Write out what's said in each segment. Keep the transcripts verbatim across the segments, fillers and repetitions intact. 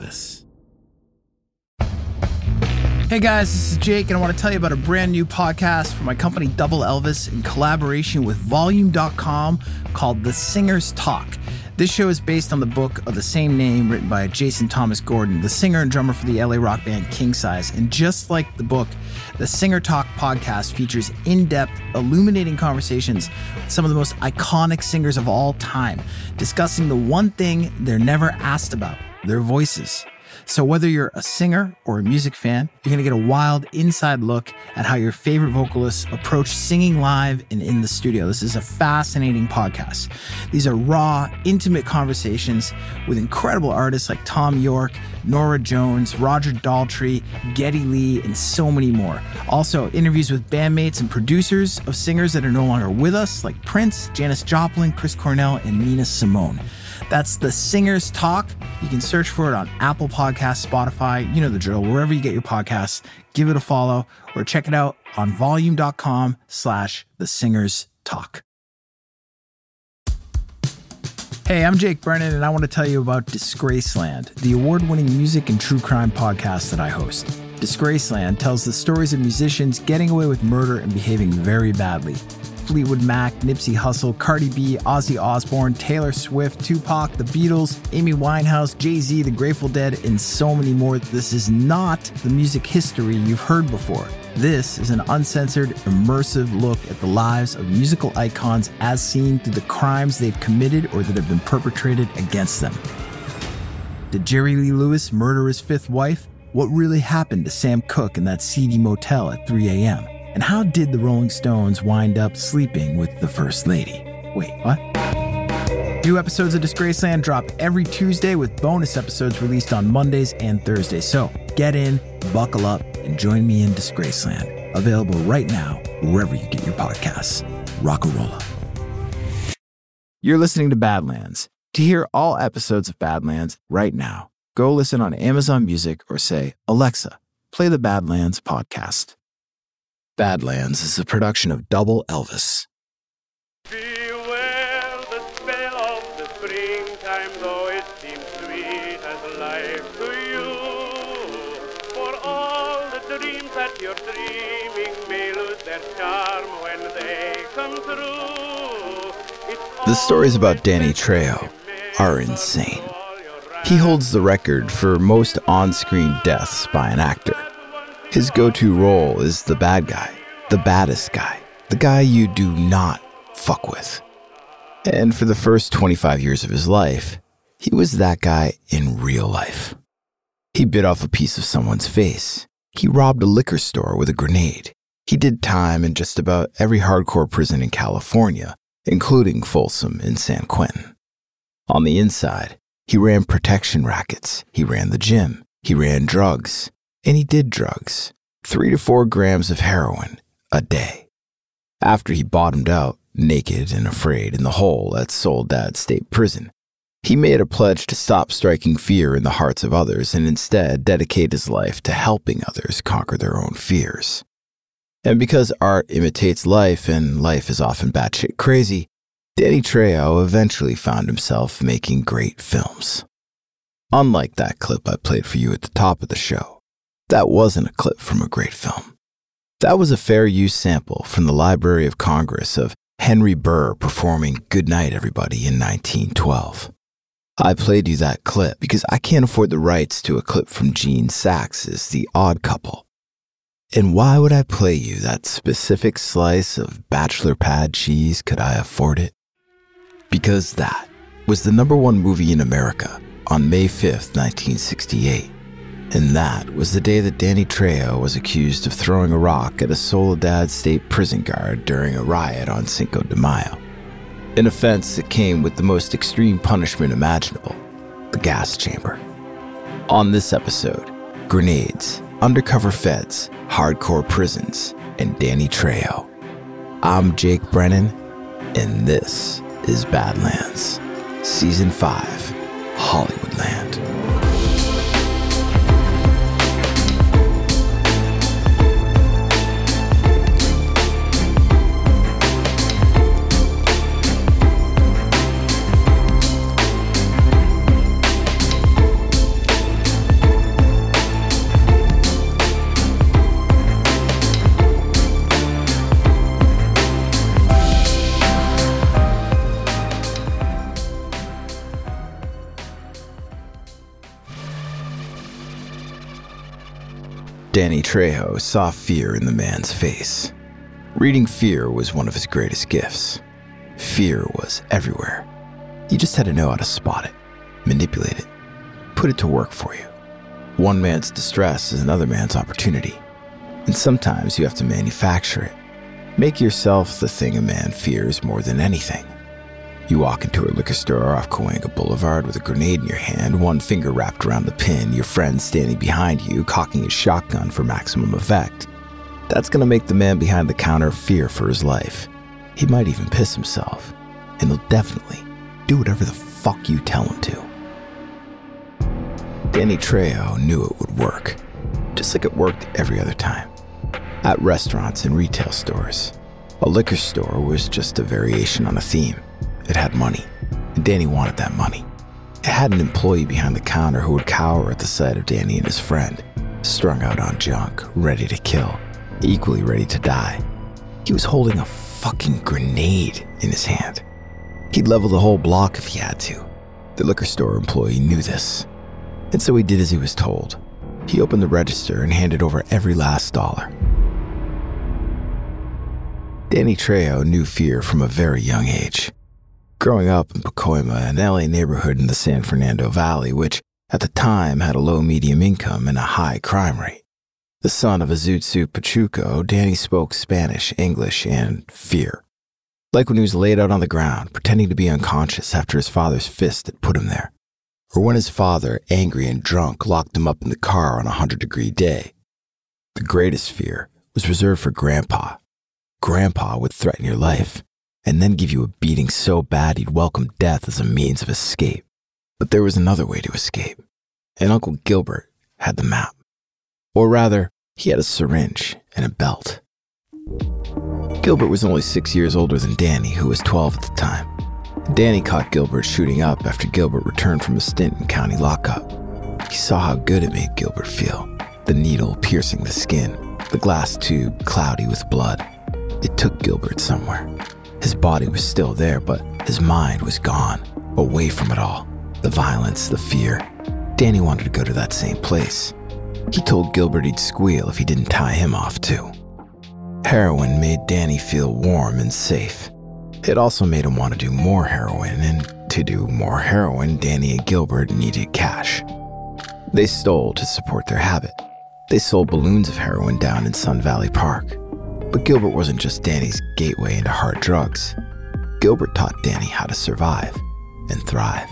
Elvis. Hey guys, this is Jake, and I want to tell you about a brand new podcast from my company Double Elvis in collaboration with Volume dot com called The Singer's Talk. This show is based on the book of the same name written by Jason Thomas Gordon, the singer and drummer for the L A rock band King Size. And just like the book, the Singer Talk podcast features in-depth, illuminating conversations with some of the most iconic singers of all time, discussing the one thing they're never asked about, their voices. So whether you're a singer or a music fan, you're going to get a wild inside look at how your favorite vocalists approach singing live and in the studio. This is a fascinating podcast. These are raw, intimate conversations with incredible artists like Thom Yorke, Norah Jones, Roger Daltrey, Geddy Lee, and so many more. Also, interviews with bandmates and producers of singers that are no longer with us, like Prince, Janis Joplin, Chris Cornell, and Nina Simone. That's The Singer's Talk. You can search for it on Apple Podcasts, Spotify, you know the drill, wherever you get your podcasts. Give it a follow or check it out on volume.com slash The Singer's Talk. Hey, I'm Jake Brennan, and I want to tell you about Disgraceland, the award-winning music and true crime podcast that I host. Disgraceland tells the stories of musicians getting away with murder and behaving very badly. Fleetwood Mac, Nipsey Hussle, Cardi B, Ozzy Osbourne, Taylor Swift, Tupac, The Beatles, Amy Winehouse, Jay-Z, The Grateful Dead, and so many more. This is not the music history you've heard before. This is an uncensored, immersive look at the lives of musical icons as seen through the crimes they've committed or that have been perpetrated against them. Did Jerry Lee Lewis murder his fifth wife? What really happened to Sam Cooke in that seedy motel at three a.m.? And how did the Rolling Stones wind up sleeping with the First Lady? Wait, what? New episodes of Disgraceland drop every Tuesday with bonus episodes released on Mondays and Thursdays. So get in, buckle up, and join me in Disgraceland. Available right now, wherever you get your podcasts. Rock-a-rolla. You're listening to Badlands. To hear all episodes of Badlands right now, go listen on Amazon Music or say, Alexa, play the Badlands podcast. Badlands is a production of Double Elvis. Beware the spell of the springtime, though it seems sweet as life to you. For all the dreams that you're dreaming may lose their charm when they come true. The stories about Danny Trejo are insane. He holds the record for most on-screen deaths by an actor. His go-to role is the bad guy, the baddest guy, the guy you do not fuck with. And for the first twenty-five years of his life, he was that guy in real life. He bit off a piece of someone's face. He robbed a liquor store with a grenade. He did time in just about every hardcore prison in California, including Folsom and San Quentin. On the inside, he ran protection rackets, he ran the gym, he ran drugs. And he did drugs, three to four grams of heroin a day. After he bottomed out, naked and afraid, in the hole at Soledad State Prison, he made a pledge to stop striking fear in the hearts of others and instead dedicate his life to helping others conquer their own fears. And because art imitates life and life is often batshit crazy, Danny Trejo eventually found himself making great films. Unlike that clip I played for you at the top of the show, that wasn't a clip from a great film. That was a fair use sample from the Library of Congress of Henry Burr performing Good Night Everybody in nineteen twelve. I played you that clip because I can't afford the rights to a clip from Gene Saks' The Odd Couple. And why would I play you that specific slice of bachelor pad cheese could I afford it? Because that was the number one movie in America on May fifth, nineteen sixty-eight. And that was the day that Danny Trejo was accused of throwing a rock at a Soledad State prison guard during a riot on Cinco de Mayo. An offense that came with the most extreme punishment imaginable, the gas chamber. On this episode, grenades, undercover feds, hardcore prisons, and Danny Trejo. I'm Jake Brennan, and this is Badlands, Season five, Hollywoodland. Danny Trejo saw fear in the man's face. Reading fear was one of his greatest gifts. Fear was everywhere. You just had to know how to spot it, manipulate it, put it to work for you. One man's distress is another man's opportunity. And sometimes you have to manufacture it. Make yourself the thing a man fears more than anything. You walk into a liquor store off Cahuenga Boulevard with a grenade in your hand, one finger wrapped around the pin, your friend standing behind you, cocking his shotgun for maximum effect. That's gonna make the man behind the counter fear for his life. He might even piss himself, and he'll definitely do whatever the fuck you tell him to. Danny Trejo knew it would work, just like it worked every other time. At restaurants and retail stores, a liquor store was just a variation on a theme. It had money, and Danny wanted that money. It had an employee behind the counter who would cower at the sight of Danny and his friend, strung out on junk, ready to kill, equally ready to die. He was holding a fucking grenade in his hand. He'd level the whole block if he had to. The liquor store employee knew this, and so he did as he was told. He opened the register and handed over every last dollar. Danny Trejo knew fear from a very young age. Growing up in Pacoima, an L A neighborhood in the San Fernando Valley, which at the time had a low medium income and a high crime rate. The son of a Zoot Suit Pachuco, Danny spoke Spanish, English, and fear. Like when he was laid out on the ground, pretending to be unconscious after his father's fist had put him there. Or when his father, angry and drunk, locked him up in the car on a hundred-degree day. The greatest fear was reserved for Grandpa. Grandpa would threaten your life, and then give you a beating so bad he'd welcome death as a means of escape. But there was another way to escape, and Uncle Gilbert had the map. Or rather, he had a syringe and a belt. Gilbert was only six years older than Danny, who was twelve at the time. Danny caught Gilbert shooting up after Gilbert returned from a stint in county lockup. He saw how good it made Gilbert feel, the needle piercing the skin, the glass tube cloudy with blood. It took Gilbert somewhere. His body was still there, but his mind was gone, away from it all. The violence, the fear. Danny wanted to go to that same place. He told Gilbert he'd squeal if he didn't tie him off too. Heroin made Danny feel warm and safe. It also made him want to do more heroin, and to do more heroin, Danny and Gilbert needed cash. They stole to support their habit. They sold balloons of heroin down in Sun Valley Park. But Gilbert wasn't just Danny's gateway into hard drugs. Gilbert taught Danny how to survive and thrive.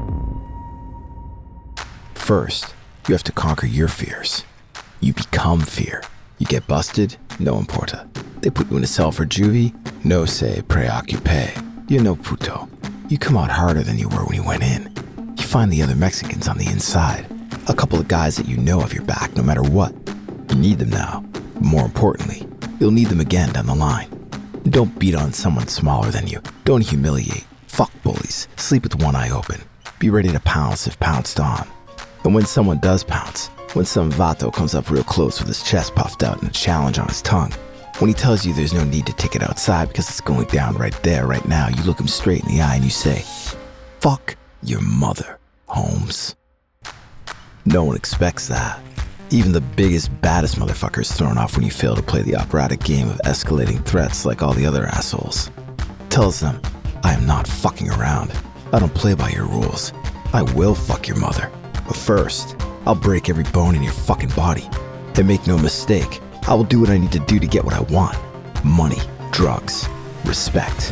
First, you have to conquer your fears. You become fear. You get busted, no importa. They put you in a cell for juvie, no se preocupe. You're no puto. You come out harder than you were when you went in. You find the other Mexicans on the inside. A couple of guys that you know have your back no matter what. You need them now. More importantly, you'll need them again down the line. Don't beat on someone smaller than you. Don't humiliate. Fuck bullies. Sleep with one eye open. Be ready to pounce if pounced on. And when someone does pounce, when some vato comes up real close with his chest puffed out and a challenge on his tongue, when he tells you there's no need to take it outside because it's going down right there, right now, you look him straight in the eye and you say, "Fuck your mother, Holmes." No one expects that. Even the biggest, baddest motherfucker is thrown off when you fail to play the operatic game of escalating threats like all the other assholes. Tells them, I am not fucking around. I don't play by your rules. I will fuck your mother. But first, I'll break every bone in your fucking body. And make no mistake, I will do what I need to do to get what I want. Money, drugs, respect.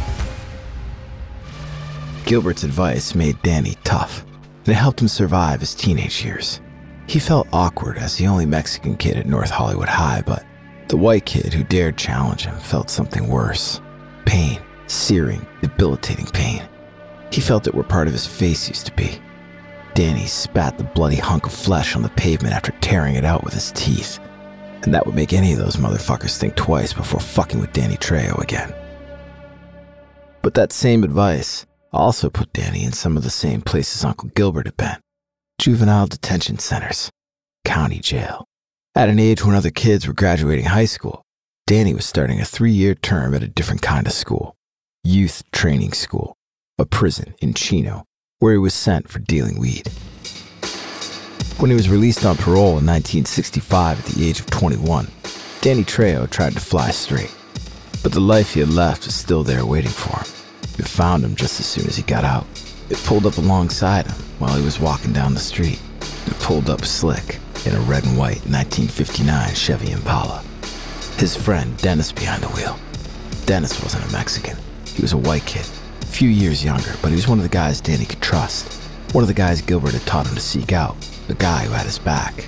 Gilbert's advice made Danny tough, and it helped him survive his teenage years. He felt awkward as the only Mexican kid at North Hollywood High, but the white kid who dared challenge him felt something worse. Pain, searing, debilitating pain. He felt it where part of his face used to be. Danny spat the bloody hunk of flesh on the pavement after tearing it out with his teeth. And that would make any of those motherfuckers think twice before fucking with Danny Trejo again. But that same advice also put Danny in some of the same places Uncle Gilbert had been. Juvenile detention centers, county jail. At an age when other kids were graduating high school, Danny was starting a three-year term at a different kind of school. Youth training school, a prison in Chino, where he was sent for dealing weed. When he was released on parole in nineteen sixty-five at the age of twenty-one, Danny Trejo tried to fly straight. But the life he had left was still there waiting for him. It found him just as soon as he got out. It pulled up alongside him while he was walking down the street. It pulled up slick in a red and white nineteen fifty-nine Chevy Impala. His friend Dennis behind the wheel. Dennis wasn't a Mexican. He was a white kid, a few years younger, but he was one of the guys Danny could trust. One of the guys Gilbert had taught him to seek out, a guy who had his back.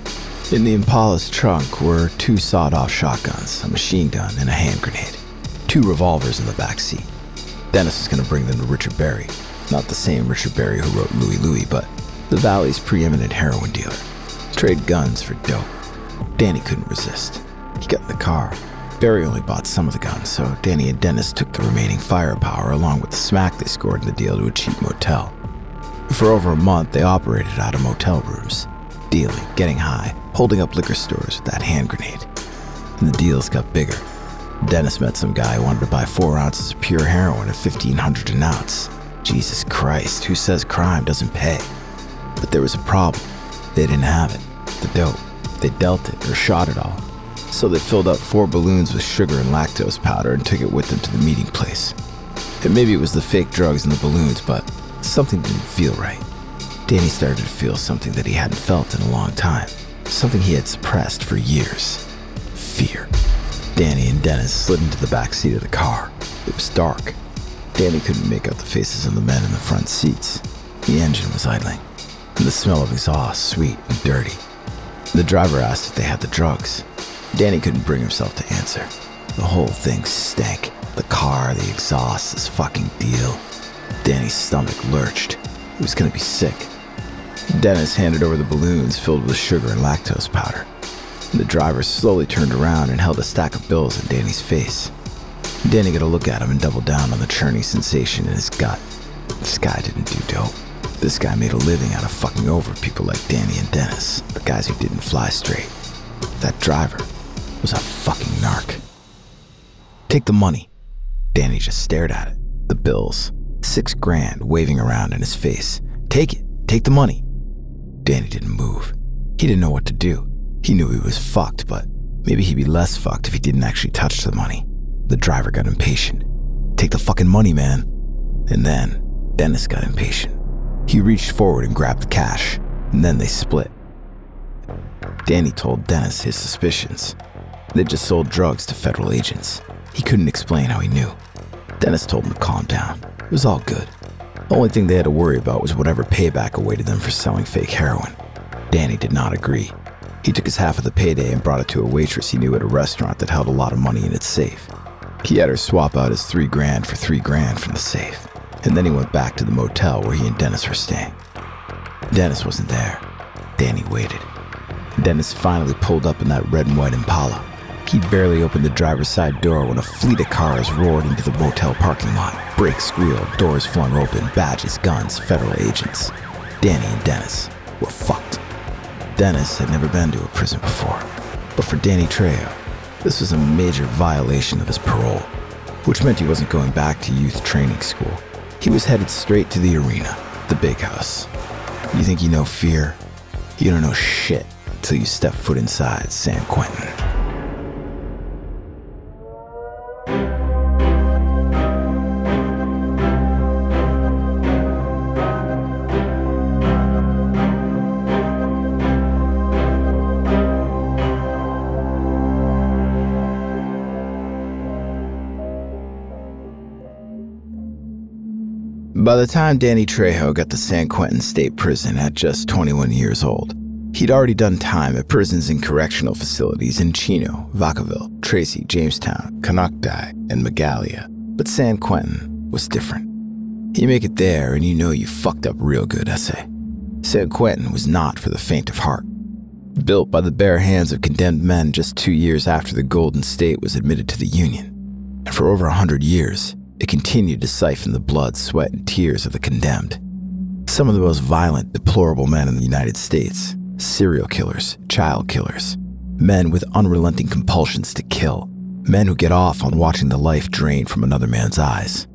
In the Impala's trunk were two sawed-off shotguns, a machine gun, and a hand grenade. Two revolvers in the back seat. Dennis was going to bring them to Richard Berry. Not the same Richard Berry who wrote Louie Louie, but the Valley's preeminent heroin dealer. Trade guns for dope. Danny couldn't resist. He got in the car. Berry only bought some of the guns, so Danny and Dennis took the remaining firepower along with the smack they scored in the deal to a cheap motel. For over a month, they operated out of motel rooms, dealing, getting high, holding up liquor stores with that hand grenade. And the deals got bigger. Dennis met some guy who wanted to buy four ounces of pure heroin at fifteen hundred dollars an ounce. Jesus Christ, who says crime doesn't pay? But there was a problem. They didn't have it. The dope. They dealt it or shot it all. So they filled up four balloons with sugar and lactose powder and took it with them to the meeting place. And maybe it was the fake drugs in the balloons, but something didn't feel right. Danny started to feel something that he hadn't felt in a long time. Something he had suppressed for years. Fear. Danny and Dennis slid into the back seat of the car. It was dark. Danny couldn't make out the faces of the men in the front seats. The engine was idling, and the smell of exhaust sweet and dirty. The driver asked if they had the drugs. Danny couldn't bring himself to answer. The whole thing stank. The car, the exhaust, this fucking deal. Danny's stomach lurched. He was gonna be sick. Dennis handed over the balloons filled with sugar and lactose powder. The driver slowly turned around and held a stack of bills in Danny's face. Danny got a look at him and doubled down on the churning sensation in his gut. This guy didn't do dope. This guy made a living out of fucking over people like Danny and Dennis, the guys who didn't fly straight. That driver was a fucking narc. Take the money. Danny just stared at it. The bills. Six grand waving around in his face. Take it. Take the money. Danny didn't move. He didn't know what to do. He knew he was fucked, but maybe he'd be less fucked if he didn't actually touch the money. The driver got impatient. Take the fucking money, man. And then Dennis got impatient. He reached forward and grabbed the cash, and then they split. Danny told Dennis his suspicions. They'd just sold drugs to federal agents. He couldn't explain how he knew. Dennis told him to calm down. It was all good. The only thing they had to worry about was whatever payback awaited them for selling fake heroin. Danny did not agree. He took his half of the payday and brought it to a waitress he knew at a restaurant that held a lot of money in its safe. He had her swap out his three grand for three grand from the safe. And then he went back to the motel where he and Dennis were staying. Dennis wasn't there. Danny waited. Dennis finally pulled up in that red and white Impala. He'd barely opened the driver's side door when a fleet of cars roared into the motel parking lot. Brakes squealed, doors flung open, badges, guns, federal agents. Danny and Dennis were fucked. Dennis had never been to a prison before. But for Danny Trejo, this was a major violation of his parole, which meant he wasn't going back to youth training school. He was headed straight to the arena, the big house. You think you know fear? You don't know shit until you step foot inside San Quentin. By the time Danny Trejo got to San Quentin State Prison at just twenty-one years old, he'd already done time at prisons and correctional facilities in Chino, Vacaville, Tracy, Jamestown, Canocti, and Magalia. But San Quentin was different. You make it there and you know you fucked up real good, I say. San Quentin was not for the faint of heart. Built by the bare hands of condemned men just two years after the Golden State was admitted to the Union. And for over a hundred years, it continued to siphon the blood, sweat, and tears of the condemned. Some of the most violent, deplorable men in the United States. Serial killers, child killers. Men with unrelenting compulsions to kill. Men who get off on watching the life drain from another man's eyes.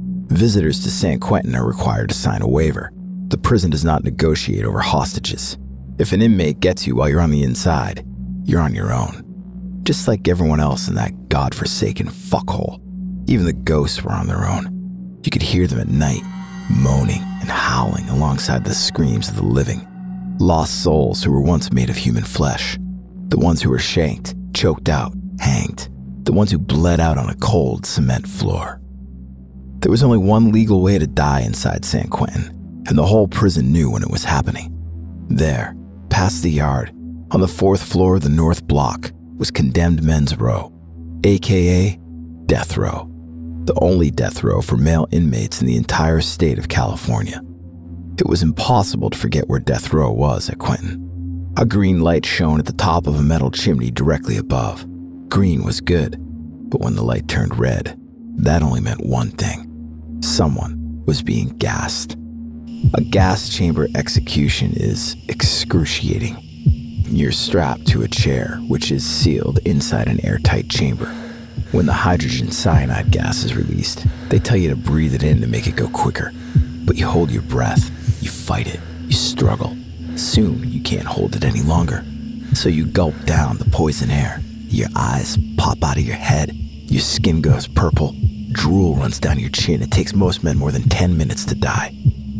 Visitors to San Quentin are required to sign a waiver. The prison does not negotiate over hostages. If an inmate gets you while you're on the inside, you're on your own. Just like everyone else in that godforsaken fuckhole, even the ghosts were on their own. You could hear them at night, moaning and howling alongside the screams of the living. Lost souls who were once made of human flesh. The ones who were shanked, choked out, hanged. The ones who bled out on a cold cement floor. There was only one legal way to die inside San Quentin, and the whole prison knew when it was happening. There, past the yard, on the fourth floor of the North Block, was Condemned Men's Row, aka Death Row, the only death row for male inmates in the entire state of California. It was impossible to forget where Death Row was at Quentin. A green light shone at the top of a metal chimney directly above. Green was good, but when the light turned red, that only meant one thing. Someone was being gassed. A gas chamber execution is excruciating. You're strapped to a chair, which is sealed inside an airtight chamber. When the hydrogen cyanide gas is released, they tell you to breathe it in to make it go quicker. But you hold your breath, you fight it, you struggle. Soon you can't hold it any longer. So you gulp down the poison air. Your eyes pop out of your head. Your skin goes purple. Drool runs down your chin. It takes most men more than ten minutes to die.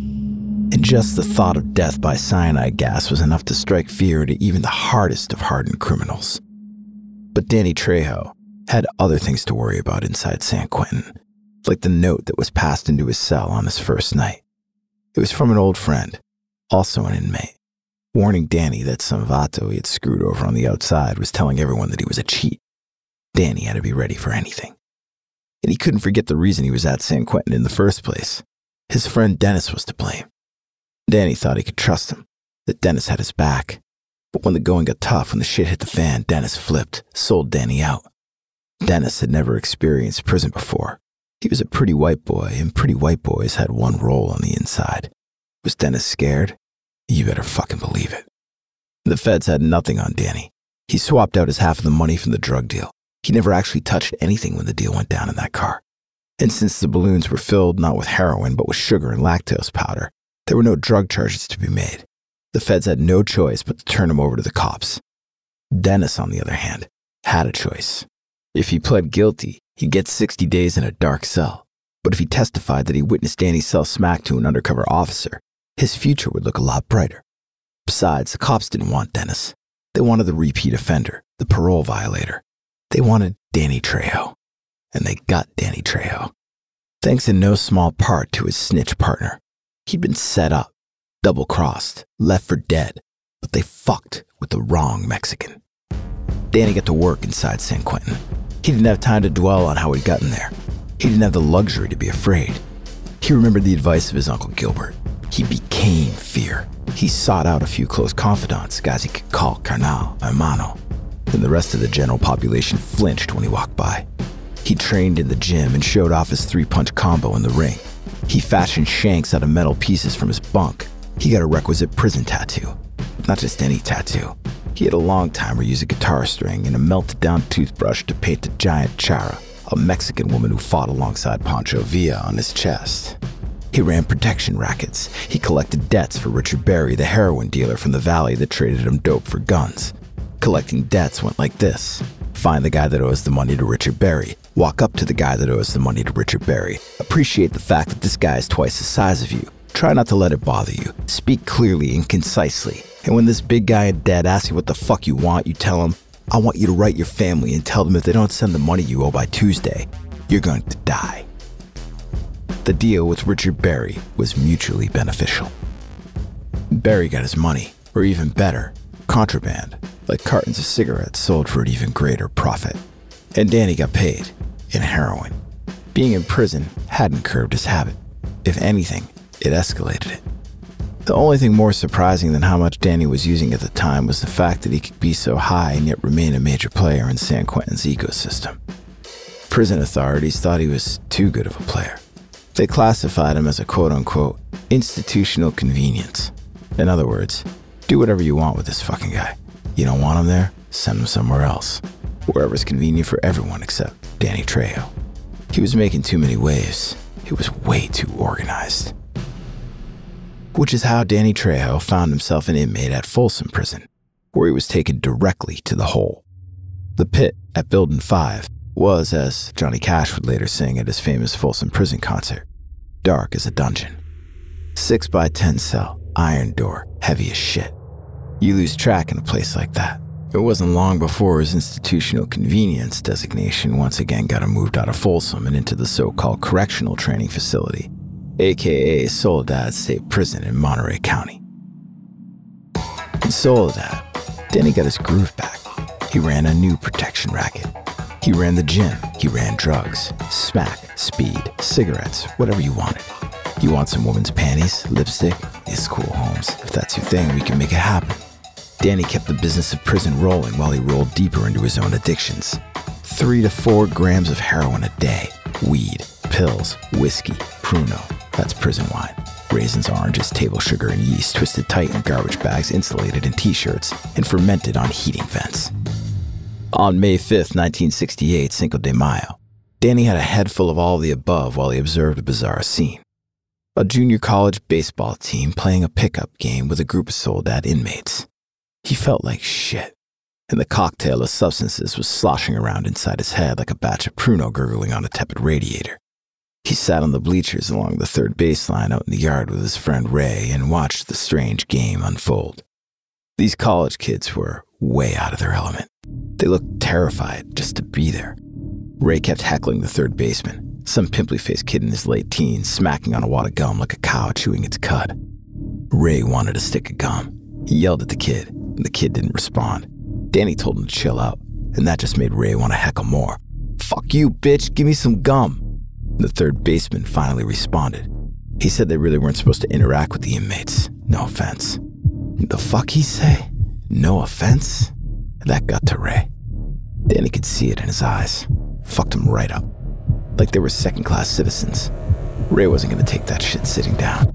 And just the thought of death by cyanide gas was enough to strike fear into even the hardest of hardened criminals. But Danny Trejo had other things to worry about inside San Quentin, like the note that was passed into his cell on his first night. It was from an old friend, also an inmate, warning Danny that some vato he had screwed over on the outside was telling everyone that he was a cheat. Danny had to be ready for anything. And he couldn't forget the reason he was at San Quentin in the first place. His friend Dennis was to blame. Danny thought he could trust him, that Dennis had his back. But when the going got tough, when the shit hit the fan, Dennis flipped, sold Danny out. Dennis had never experienced prison before. He was a pretty white boy, and pretty white boys had one role on the inside. Was Dennis scared? You better fucking believe it. The feds had nothing on Danny. He swapped out his half of the money from the drug deal. He never actually touched anything when the deal went down in that car. And since the balloons were filled not with heroin but with sugar and lactose powder, there were no drug charges to be made. The feds had no choice but to turn him over to the cops. Dennis, on the other hand, had a choice. If he pled guilty, he'd get sixty days in a dark cell. But if he testified that he witnessed Danny sell smack to an undercover officer, his future would look a lot brighter. Besides, the cops didn't want Dennis. They wanted the repeat offender, the parole violator. They wanted Danny Trejo. And they got Danny Trejo. Thanks in no small part to his snitch partner. He'd been set up, double-crossed, left for dead, but they fucked with the wrong Mexican. Danny got to work inside San Quentin. He didn't have time to dwell on how he'd gotten there. He didn't have the luxury to be afraid. He remembered the advice of his Uncle Gilbert. He became fear. He sought out a few close confidants, guys he could call carnal, hermano. And the rest of the general population flinched when he walked by. He trained in the gym and showed off his three-punch combo in the ring. He fashioned shanks out of metal pieces from his bunk. He got a requisite prison tattoo. Not just any tattoo. He had a long-timer use a guitar string and a melted-down toothbrush to paint a giant chara, a Mexican woman who fought alongside Pancho Villa, on his chest. He ran protection rackets. He collected debts for Richard Berry, the heroin dealer from the valley that traded him dope for guns. Collecting debts went like this. Find the guy that owes the money to Richard Berry. Walk up to the guy that owes the money to Richard Berry. Appreciate the fact that this guy is twice the size of you. Try not to let it bother you. Speak clearly and concisely. And when this big guy in debt asks you what the fuck you want, you tell him, I want you to write your family and tell them if they don't send the money you owe by Tuesday, you're going to die. The deal with Richard Berry was mutually beneficial. Berry got his money, or even better, contraband, like cartons of cigarettes sold for an even greater profit. And Danny got paid in heroin. Being in prison hadn't curbed his habit. If anything, it escalated it. The only thing more surprising than how much Danny was using at the time was the fact that he could be so high and yet remain a major player in San Quentin's ecosystem. Prison authorities thought he was too good of a player. They classified him as a quote-unquote institutional convenience. In other words, do whatever you want with this fucking guy. You don't want him there? Send him somewhere else. Wherever's convenient for everyone except Danny Trejo. He was making too many waves. He was way too organized. which is how Danny Trejo found himself an inmate at Folsom Prison, where he was taken directly to the hole. The pit at Building five was, as Johnny Cash would later sing at his famous Folsom Prison concert, dark as a dungeon. Six by ten cell, iron door, heavy as shit. You lose track in a place like that. It wasn't long before his institutional convenience designation once again got him moved out of Folsom and into the so-called correctional training facility, aka Soledad State Prison in Monterey County. In Soledad, Danny got his groove back. He ran a new protection racket. He ran the gym. He ran drugs, smack, speed, cigarettes, whatever you wanted. You want some woman's panties, lipstick? It's cool, Holmes. If that's your thing, we can make it happen. Danny kept the business of prison rolling while he rolled deeper into his own addictions. Three to four grams of heroin a day. Weed, pills, whiskey, Pruno. That's prison wine. Raisins, oranges, table sugar, and yeast twisted tight in garbage bags insulated in t-shirts and fermented on heating vents. On May fifth, nineteen sixty-eight, Cinco de Mayo, Danny had a head full of all the above while he observed a bizarre scene. A junior college baseball team playing a pickup game with a group of Soledad inmates. He felt like shit, and the cocktail of substances was sloshing around inside his head like a batch of Pruno gurgling on a tepid radiator. He sat on the bleachers along the third baseline out in the yard with his friend Ray and watched the strange game unfold. These college kids were way out of their element. They looked terrified just to be there. Ray kept heckling the third baseman, some pimply-faced kid in his late teens, smacking on a wad of gum like a cow chewing its cud. Ray wanted a stick of gum. He yelled at the kid, and the kid didn't respond. Danny told him to chill out, and that just made Ray want to heckle more. "Fuck you, bitch, give me some gum." The third baseman finally responded. He said they really weren't supposed to interact with the inmates. No offense. The fuck he say? No offense? That got to Ray. Danny could see it in his eyes. Fucked him right up. Like they were second-class citizens. Ray wasn't going to take that shit sitting down.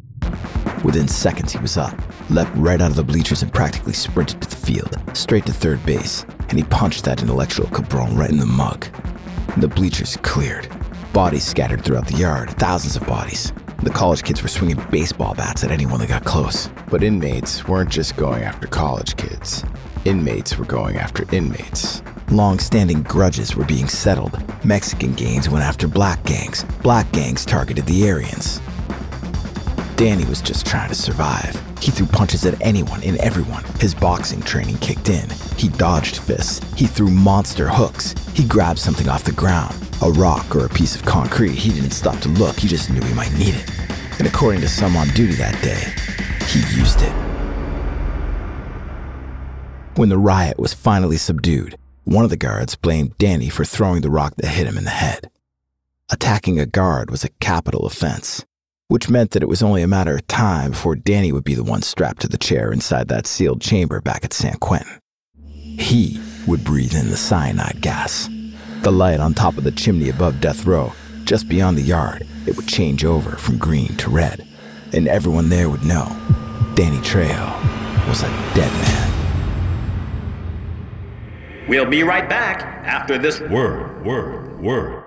Within seconds, he was up, leapt right out of the bleachers and practically sprinted to the field, straight to third base, and he punched that intellectual cabron right in the mug. The bleachers cleared. Bodies scattered throughout the yard, thousands of bodies. The college kids were swinging baseball bats at anyone that got close. But inmates weren't just going after college kids. Inmates were going after inmates. Long-standing grudges were being settled. Mexican gangs went after black gangs. Black gangs targeted the Aryans. Danny was just trying to survive. He threw punches at anyone and everyone. His boxing training kicked in. He dodged fists. He threw monster hooks. He grabbed something off the ground, a rock or a piece of concrete. He didn't stop to look. He just knew he might need it. And according to some on duty that day, he used it. When the riot was finally subdued, one of the guards blamed Danny for throwing the rock that hit him in the head. Attacking a guard was a capital offense, which meant that it was only a matter of time before Danny would be the one strapped to the chair inside that sealed chamber back at San Quentin. He would breathe in the cyanide gas. The light on top of the chimney above death row, just beyond the yard, it would change over from green to red, and everyone there would know Danny Trejo was a dead man. We'll be right back after this word, word, word.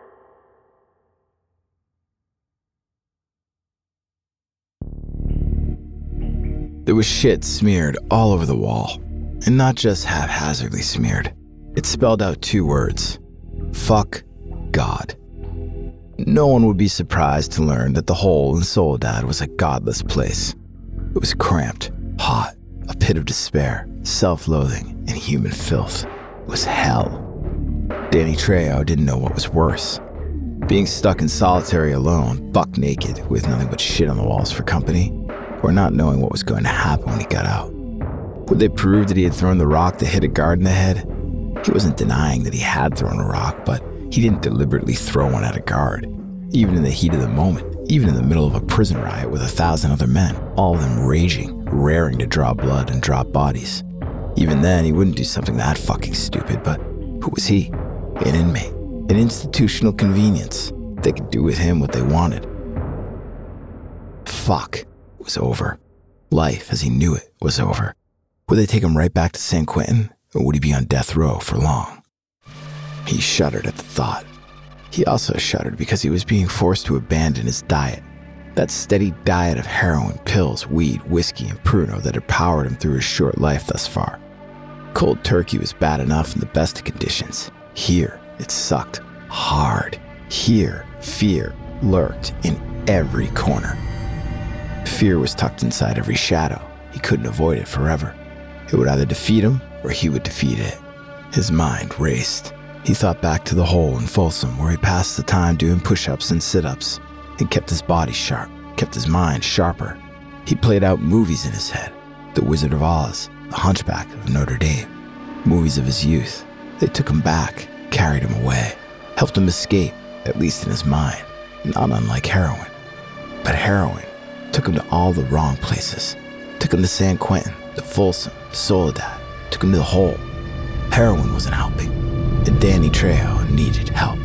There was shit smeared all over the wall, and not just haphazardly smeared. It spelled out two words: fuck God. No one would be surprised to learn that the hole in Soledad was a godless place. It was cramped, hot, a pit of despair, self-loathing, and human filth. It was hell. Danny Trejo didn't know what was worse: being stuck in solitary alone, buck naked, with nothing but shit on the walls for company, or not knowing what was going to happen when he got out. Would they prove that he had thrown the rock that hit a guard in the head? He wasn't denying that he had thrown a rock, but he didn't deliberately throw one at a guard, even in the heat of the moment, even in the middle of a prison riot with a thousand other men, all of them raging, raring to draw blood and drop bodies. Even then, he wouldn't do something that fucking stupid, but who was he? An inmate, an institutional convenience. They could do with him what they wanted. Fuck. It was over. Life, as he knew it, was over. Would they take him right back to San Quentin, or would he be on death row for long? He shuddered at the thought. He also shuddered because he was being forced to abandon his diet, That steady diet of heroin, pills, weed, whiskey, and Pruno that had powered him through his short life thus far. Cold turkey was bad enough in the best of conditions. Here, it sucked hard. Here, fear lurked in every corner. Fear was tucked inside every shadow. He couldn't avoid it forever. It would either defeat him or he would defeat it. His mind raced. He thought back to the hole in Folsom where he passed the time doing push-ups and sit-ups. It kept his body sharp, kept his mind sharper. He played out movies in his head. The Wizard of Oz, The Hunchback of Notre Dame. Movies of his youth. They took him back, carried him away, helped him escape, at least in his mind, not unlike heroin. But heroin took him to all the wrong places. Took him to San Quentin, to Folsom, to Soledad. Took him to the hole. Heroin wasn't helping, and Danny Trejo needed help.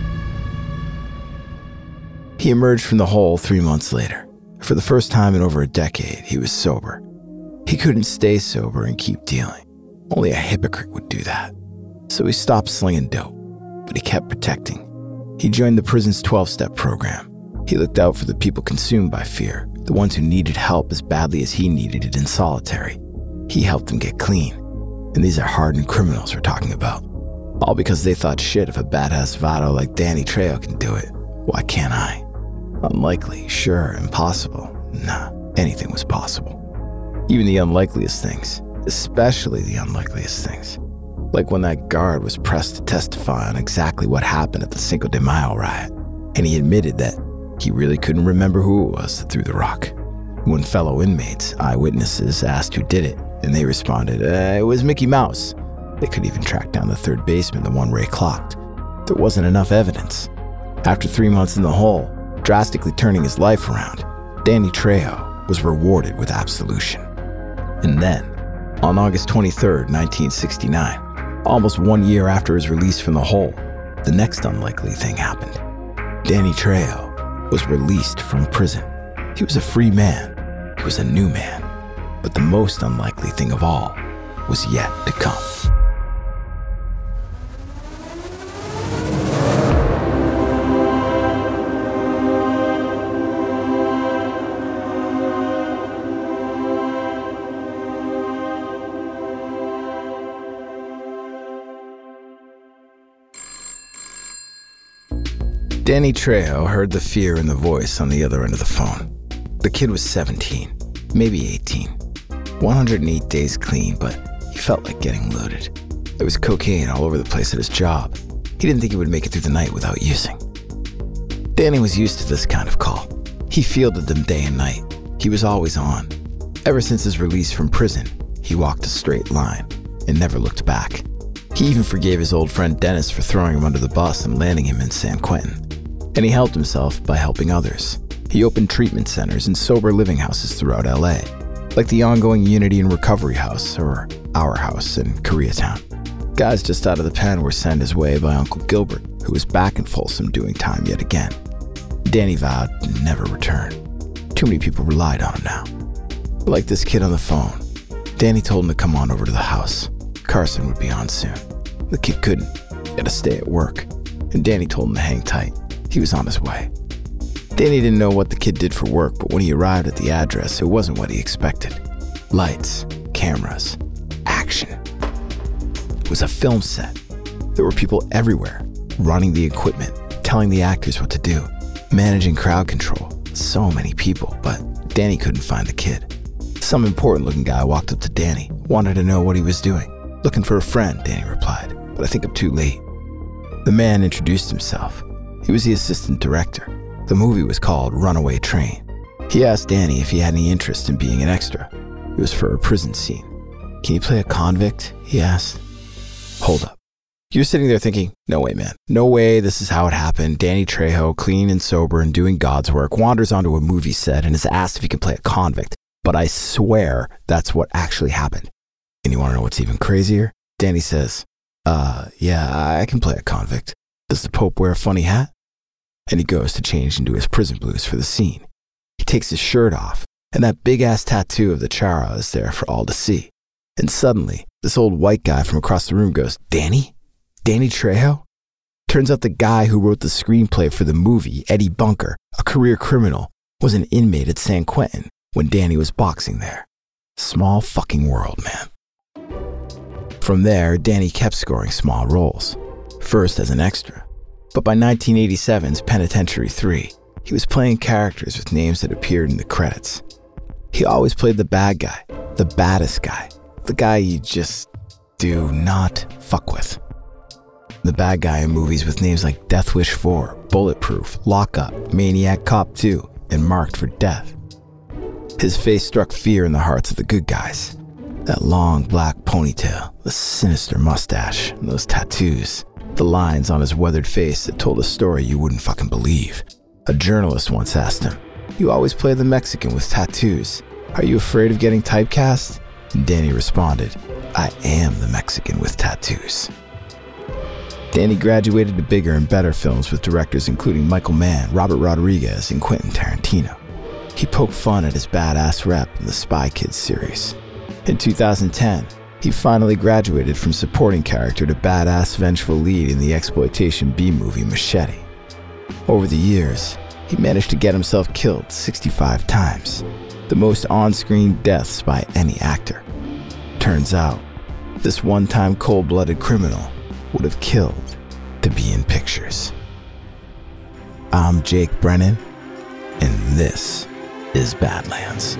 He emerged from the hole three months later. For the first time in over a decade, he was sober. He couldn't stay sober and keep dealing. Only a hypocrite would do that. So he stopped slinging dope, but he kept protecting. He joined the prison's twelve-step program. He looked out for the people consumed by fear, the ones who needed help as badly as he needed it in solitary. He helped them get clean. And these are hardened criminals we're talking about. All because they thought, shit, if a badass vado like Danny Trejo can do it, why can't I? Unlikely, sure, impossible. Nah, anything was possible. Even the unlikeliest things, especially the unlikeliest things. Like when that guard was pressed to testify on exactly what happened at the Cinco de Mayo riot, and he admitted that he really couldn't remember who it was that threw the rock. When fellow inmates, eyewitnesses, asked who did it, and they responded, uh, it was Mickey Mouse. They couldn't even track down the third baseman, the one Ray clocked. There wasn't enough evidence. After three months in the hole, drastically turning his life around, Danny Trejo was rewarded with absolution. And then, on August twenty-third, nineteen sixty-nine, almost one year after his release from the hole, the next unlikely thing happened. Danny Trejo was released from prison. He was a free man. He was a new man. But the most unlikely thing of all was yet to come. Danny Trejo heard the fear in the voice on the other end of the phone. The kid was seventeen, maybe eighteen. one hundred eight days clean, but he felt like getting loaded. There was cocaine all over the place at his job. He didn't think he would make it through the night without using. Danny was used to this kind of call. He fielded them day and night. He was always on. Ever since his release from prison, he walked a straight line and never looked back. He even forgave his old friend Dennis for throwing him under the bus and landing him in San Quentin. And he helped himself by helping others. He opened treatment centers and sober living houses throughout L A, like the ongoing Unity and Recovery House, or Our House in Koreatown. Guys just out of the pen were sent his way by Uncle Gilbert, who was back in Folsom doing time yet again. Danny vowed to never return. Too many people relied on him now. Like this kid on the phone, Danny told him to come on over to the house. Carson would be on soon. The kid couldn't. He had to stay at work. And Danny told him to hang tight. He was on his way. Danny didn't know what the kid did for work, but when he arrived at the address, it wasn't what he expected. Lights, cameras, action. It was a film set. There were people everywhere, running the equipment, telling the actors what to do, managing crowd control. So many people, but Danny couldn't find the kid. Some important-looking guy walked up to Danny, wanted to know what he was doing. Looking for a friend, Danny replied, but I think I'm too late. The man introduced himself. He was the assistant director. The movie was called Runaway Train. He asked Danny if he had any interest in being an extra. It was for a prison scene. Can you play a convict? He asked. Hold up. You're sitting there thinking, no way, man. No way this is how it happened. Danny Trejo, clean and sober and doing God's work, wanders onto a movie set and is asked if he can play a convict. But I swear that's what actually happened. And you want to know what's even crazier? Danny says, uh, yeah, I can play a convict. Does the Pope wear a funny hat? And he goes to change into his prison blues for the scene. He takes his shirt off, and that big-ass tattoo of the Chara is there for all to see. And suddenly, this old white guy from across the room goes, Danny? Danny Trejo? Turns out the guy who wrote the screenplay for the movie, Eddie Bunker, a career criminal, was an inmate at San Quentin when Danny was boxing there. Small fucking world, man. From there, Danny kept scoring small roles, first as an extra. But by nineteen eighty-seven's Penitentiary three, he was playing characters with names that appeared in the credits. He always played the bad guy, the baddest guy, the guy you just do not fuck with. The bad guy in movies with names like Death Wish four, Bulletproof, Lockup, Maniac Cop two, and Marked for Death. His face struck fear in the hearts of the good guys. That long black ponytail, the sinister mustache, and those tattoos. The lines on his weathered face that told a story you wouldn't fucking believe. A journalist once asked him, "You always play the Mexican with tattoos. Are you afraid of getting typecast?" And Danny responded, "I am the Mexican with tattoos." Danny graduated to bigger and better films with directors including Michael Mann, Robert Rodriguez, and Quentin Tarantino. He poked fun at his badass rep in the Spy Kids series. In two thousand ten, he finally graduated from supporting character to badass vengeful lead in the exploitation B-movie Machete. Over the years, he managed to get himself killed sixty-five times, the most on-screen deaths by any actor. Turns out, this one-time cold-blooded criminal would have killed to be in pictures. I'm Jake Brennan, and this is Badlands.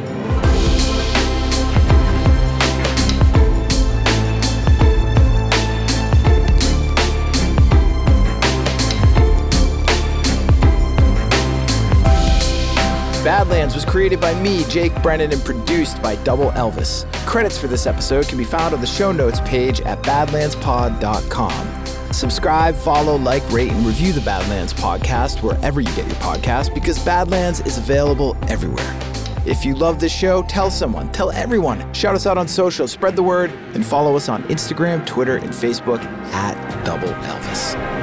Badlands was created by me, Jake Brennan, and produced by Double Elvis. Credits for this episode can be found on the show notes page at badlands pod dot com. Subscribe, follow, like, rate, and review the Badlands podcast wherever you get your podcast, because Badlands is available everywhere. If you love this show, tell someone, tell everyone. Shout us out on social, spread the word, and follow us on Instagram, Twitter, and Facebook at Double Elvis.